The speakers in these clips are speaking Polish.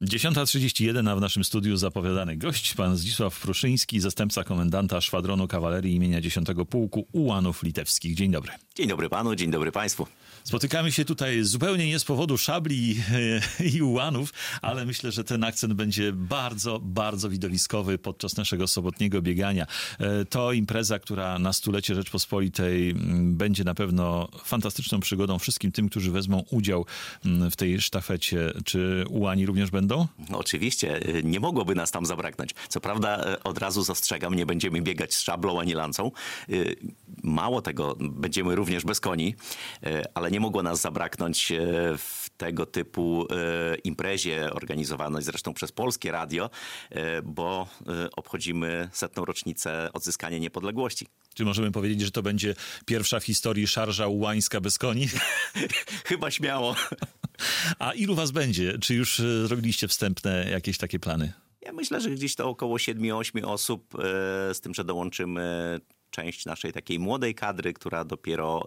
10:31, a w naszym studiu zapowiadany gość, pan Zdzisław Pruszyński, zastępca komendanta szwadronu kawalerii imienia 10 Pułku Ułanów Litewskich. Dzień dobry. Dzień dobry panu, dzień dobry państwu. Spotykamy się tutaj zupełnie nie z powodu szabli i ułanów, ale myślę, że ten akcent będzie bardzo, bardzo widowiskowy podczas naszego sobotniego biegania. To impreza, która na stulecie Rzeczpospolitej będzie na pewno fantastyczną przygodą wszystkim tym, którzy wezmą udział w tej sztafecie. Czy ułani również będą? No, oczywiście, nie mogłoby nas tam zabraknąć. Co prawda, od razu zastrzegam, nie będziemy biegać z szablą ani lancą. Mało tego, będziemy również bez koni, ale nie mogło nas zabraknąć w tego typu imprezie organizowanej zresztą przez Polskie Radio, bo obchodzimy 100. rocznicę odzyskania niepodległości. Czy możemy powiedzieć, że to będzie pierwsza w historii szarża ułańska bez koni? Chyba śmiało. A ilu was będzie? Czy już zrobiliście wstępne jakieś takie plany? Ja myślę, że gdzieś to około 7-8 osób, z tym, że dołączymy część naszej takiej młodej kadry, która dopiero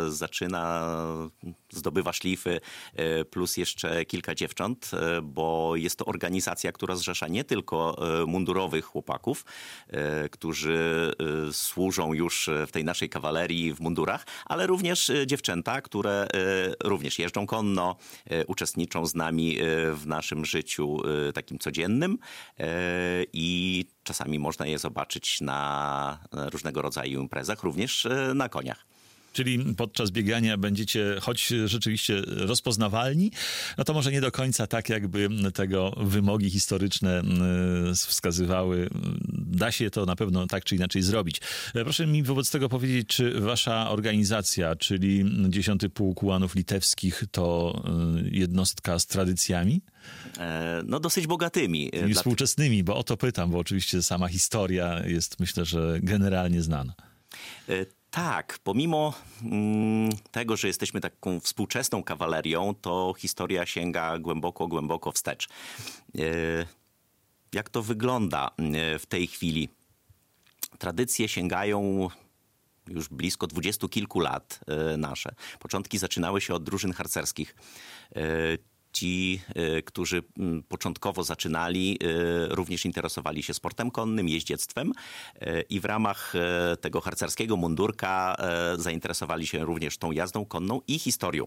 zdobywa szlify, plus jeszcze kilka dziewcząt, bo jest to organizacja, która zrzesza nie tylko mundurowych chłopaków, którzy służą już w tej naszej kawalerii w mundurach, ale również dziewczęta, które również jeżdżą konno, uczestniczą z nami w naszym życiu takim codziennym i czasami można je zobaczyć na różnego rodzaju imprezach, również na koniach. Czyli podczas biegania będziecie, choć rzeczywiście rozpoznawalni, no to może nie do końca tak, jakby tego wymogi historyczne wskazywały. Da się to na pewno tak czy inaczej zrobić. Proszę mi wobec tego powiedzieć, czy wasza organizacja, czyli 10 Pułk Ułanów Litewskich, to jednostka z tradycjami? No dosyć bogatymi. I współczesnymi, bo o to pytam, bo oczywiście sama historia jest, myślę, że generalnie znana. Tak, pomimo tego, że jesteśmy taką współczesną kawalerią, to historia sięga głęboko, głęboko wstecz. Jak to wygląda w tej chwili? Tradycje sięgają już blisko 20 kilku lat nasze. Początki zaczynały się od drużyn harcerskich. Ci, którzy początkowo zaczynali, również interesowali się sportem konnym, jeździectwem i w ramach tego harcerskiego mundurka zainteresowali się również tą jazdą konną i historią.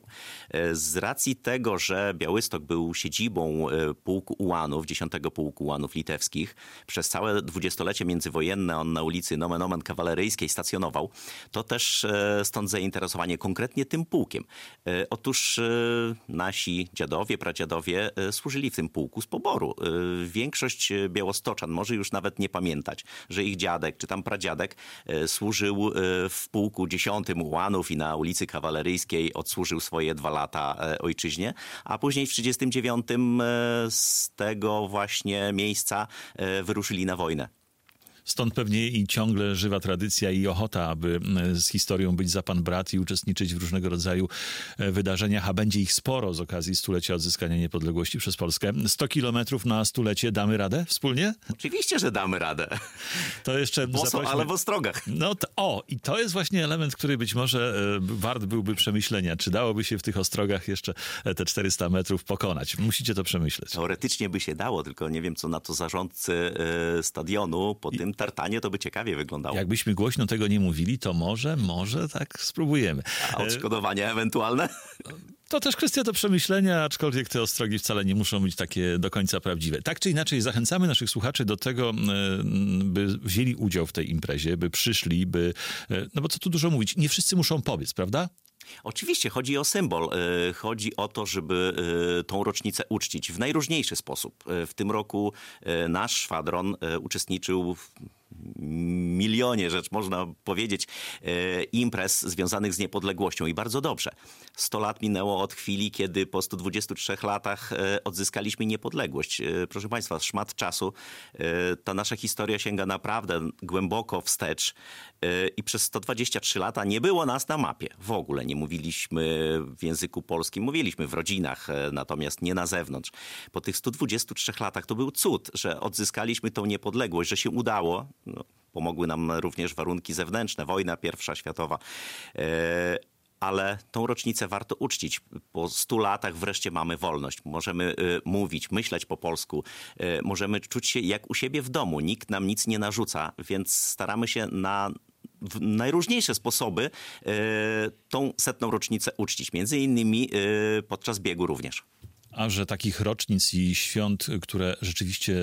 Z racji tego, że Białystok był siedzibą Pułku Ułanów, 10 Pułku Ułanów Litewskich, przez całe dwudziestolecie międzywojenne on na ulicy Nomen Omen Kawaleryjskiej stacjonował, to też stąd zainteresowanie konkretnie tym pułkiem. Otóż nasi dziadowie, pradziadowie służyli w tym pułku z poboru. Większość białostoczan może już nawet nie pamiętać, że ich dziadek czy tam pradziadek służył w pułku 10 Ułanów i na ulicy Kawaleryjskiej odsłużył swoje 2 lata ojczyźnie, a później w 1939 z tego właśnie miejsca wyruszyli na wojnę. Stąd pewnie i ciągle żywa tradycja i ochota, aby z historią być za pan brat i uczestniczyć w różnego rodzaju wydarzeniach, a będzie ich sporo z okazji stulecia odzyskania niepodległości przez Polskę. 100 kilometrów na stulecie, damy radę wspólnie? Oczywiście, że damy radę. To jeszcze boso, ale w ostrogach. No i to jest właśnie element, który być może wart byłby przemyślenia. Czy dałoby się w tych ostrogach jeszcze te 400 metrów pokonać? Musicie to przemyśleć. Teoretycznie by się dało, tylko nie wiem, co na to zarządcy stadionu po tym tartanie to by ciekawie wyglądało. Jakbyśmy głośno tego nie mówili, to może tak spróbujemy. A odszkodowania ewentualne? To też kwestia do przemyślenia, aczkolwiek te ostrogi wcale nie muszą być takie do końca prawdziwe. Tak czy inaczej zachęcamy naszych słuchaczy do tego, by wzięli udział w tej imprezie, by przyszli, no bo co tu dużo mówić, nie wszyscy muszą pobiec, prawda? Oczywiście chodzi o symbol. Chodzi o to, żeby tą rocznicę uczcić w najróżniejszy sposób. W tym roku nasz szwadron uczestniczył w milionie, rzecz można powiedzieć, imprez związanych z niepodległością i bardzo dobrze. 100 lat minęło od chwili, kiedy po 123 latach odzyskaliśmy niepodległość. Proszę Państwa, szmat czasu. Ta nasza historia sięga naprawdę głęboko wstecz i przez 123 lata nie było nas na mapie. W ogóle nie mówiliśmy w języku polskim, mówiliśmy w rodzinach, natomiast nie na zewnątrz. Po tych 123 latach to był cud, że odzyskaliśmy tą niepodległość, że się udało. No, pomogły nam również warunki zewnętrzne, wojna pierwsza światowa. ale tą rocznicę warto uczcić. Po 100 latach wreszcie mamy wolność. Możemy mówić, myśleć po polsku. Możemy czuć się jak u siebie w domu. Nikt nam nic nie narzuca, więc staramy się na w najróżniejsze sposoby tą 100. rocznicę uczcić. Między innymi podczas biegu również. A że takich rocznic i świąt, które rzeczywiście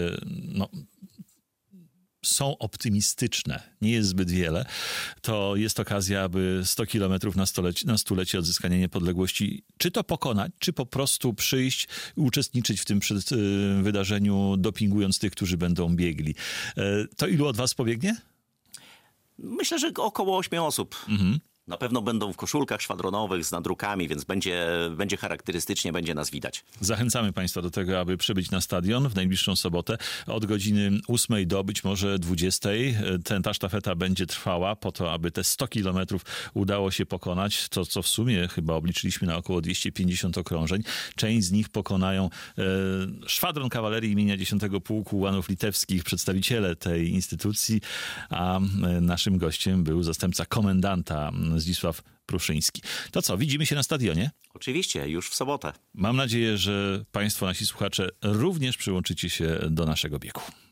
są optymistyczne, nie jest zbyt wiele, to jest okazja, aby 100 kilometrów na stulecie odzyskania niepodległości czy to pokonać, czy po prostu przyjść i uczestniczyć w tym wydarzeniu, dopingując tych, którzy będą biegli. To ilu od was pobiegnie? Myślę, że około 8 osób. Na pewno będą w koszulkach szwadronowych z nadrukami, więc będzie charakterystycznie, będzie nas widać. Zachęcamy Państwa do tego, aby przybyć na stadion w najbliższą sobotę od godziny 8 do być może 20. Ta sztafeta będzie trwała po to, aby te 100 kilometrów udało się pokonać. To, co w sumie chyba obliczyliśmy na około 250 okrążeń. Część z nich pokonają szwadron kawalerii imienia 10 Pułku Ułanów Litewskich, przedstawiciele tej instytucji, a naszym gościem był zastępca komendanta Zdzisław Pruszyński. To co, widzimy się na stadionie? Oczywiście, już w sobotę. Mam nadzieję, że Państwo, nasi słuchacze, również przyłączycie się do naszego biegu.